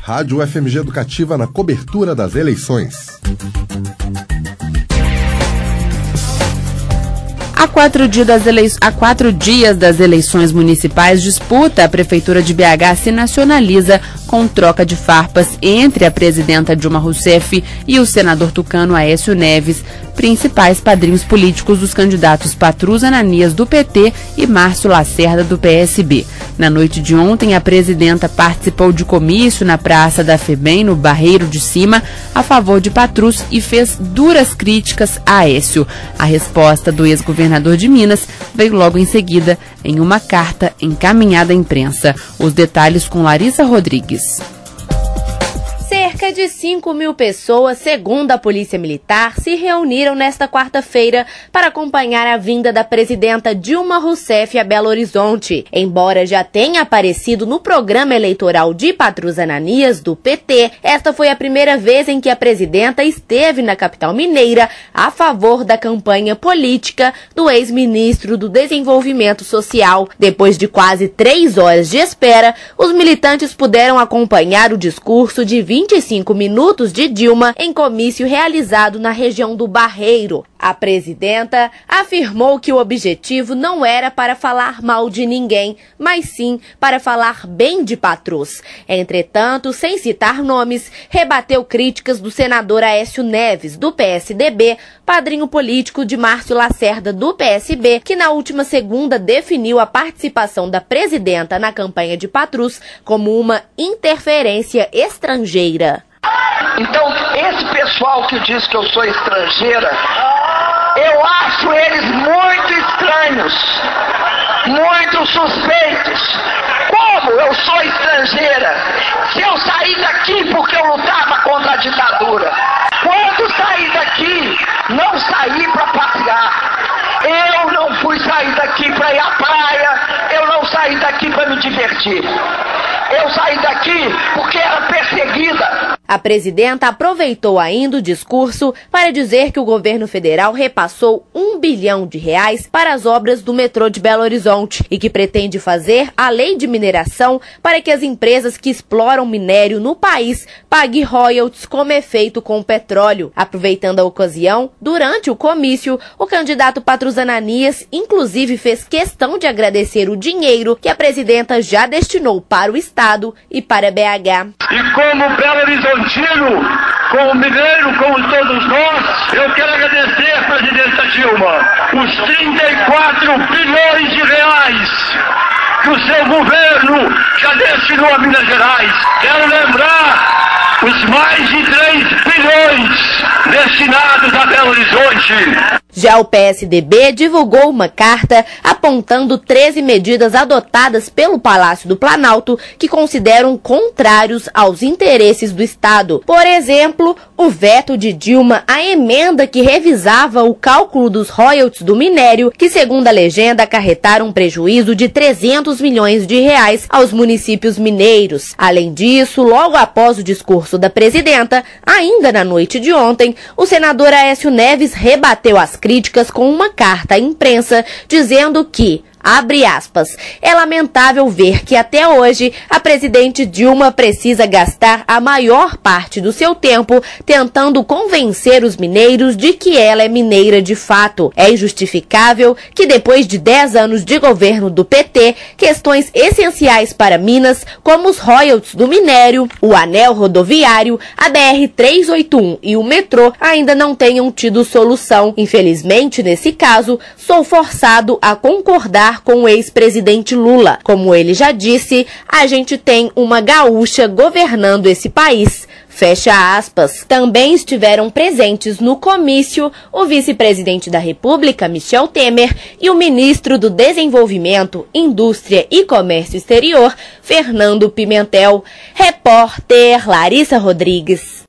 Rádio UFMG Educativa na cobertura das eleições. Há 4 dias das eleições municipais, disputa a Prefeitura de BH se nacionaliza com troca de farpas entre a presidenta Dilma Rousseff e o senador tucano Aécio Neves, principais padrinhos políticos dos candidatos Patrus Ananias, do PT, e Márcio Lacerda, do PSB. Na noite de ontem, a presidenta participou de comício na Praça da FEBEM, no Barreiro de Cima, a favor de Patrus e fez duras críticas a Aécio. A resposta do ex-governador de Minas veio logo em seguida em uma carta encaminhada à imprensa. Os detalhes com Larissa Rodrigues. Cerca de 5.000 pessoas, segundo a Polícia Militar, se reuniram nesta quarta-feira para acompanhar a vinda da presidenta Dilma Rousseff a Belo Horizonte. Embora já tenha aparecido no programa eleitoral de Patrus Ananias, do PT, esta foi a primeira vez em que a presidenta esteve na capital mineira a favor da campanha política do ex-ministro do Desenvolvimento Social. Depois de quase 3 horas de espera, os militantes puderam acompanhar o discurso de 25 minutos de Dilma em comício realizado na região do Barreiro. A presidenta afirmou que o objetivo não era para falar mal de ninguém, mas sim para falar bem de Patrus. Entretanto, sem citar nomes, rebateu críticas do senador Aécio Neves, do PSDB, padrinho político de Márcio Lacerda, do PSB, que na última segunda definiu a participação da presidenta na campanha de Patrus como uma interferência estrangeira. Então, esse pessoal que diz que eu sou estrangeira, eu acho eles muito estranhos, muito suspeitos. Como eu sou estrangeira? Se eu saí daqui porque eu lutava contra a ditadura. Quando saí daqui, não saí para passear. Eu não fui sair daqui para ir à praia, eu não saí daqui para me divertir. Eu saí daqui porque era perseguida. A presidenta aproveitou ainda o discurso para dizer que o governo federal repassou R$1 bilhão para as obras do metrô de Belo Horizonte e que pretende fazer a lei de mineração para que as empresas que exploram minério no país paguem royalties como é feito com o petróleo. Aproveitando a ocasião, durante o comício, o candidato Patrus Ananias inclusive fez questão de agradecer o dinheiro que a presidenta já destinou para o Estado e para BH. E como Belo Horizontino, como mineiro, como todos nós, eu quero agradecer à presidenta Dilma os 34 bilhões de reais que o seu governo já destinou a Minas Gerais. Quero lembrar os mais de 3 bilhões destinados a Belo Horizonte. Já o PSDB divulgou uma carta apontando 13 medidas adotadas pelo Palácio do Planalto que consideram contrários aos interesses do Estado. Por exemplo, o veto de Dilma à emenda que revisava o cálculo dos royalties do minério, que segundo a legenda acarretaram um prejuízo de R$300 milhões aos municípios mineiros. Além disso, logo após o discurso da presidenta, ainda na noite de ontem, o senador Aécio Neves rebateu as críticas com uma carta à imprensa dizendo que, abre aspas, é lamentável ver que até hoje a presidente Dilma precisa gastar a maior parte do seu tempo tentando convencer os mineiros de que ela é mineira de fato. É injustificável que depois de 10 anos de governo do PT, questões essenciais para Minas, como os royalties do minério, o anel rodoviário, a BR-381 e o metrô ainda não tenham tido solução. Infelizmente, nesse caso, sou forçado a concordar com o ex-presidente Lula. Como ele já disse, a gente tem uma gaúcha governando esse país. Fecha aspas. Também estiveram presentes no comício o vice-presidente da República, Michel Temer, e o ministro do Desenvolvimento, Indústria e Comércio Exterior, Fernando Pimentel. Repórter Larissa Rodrigues.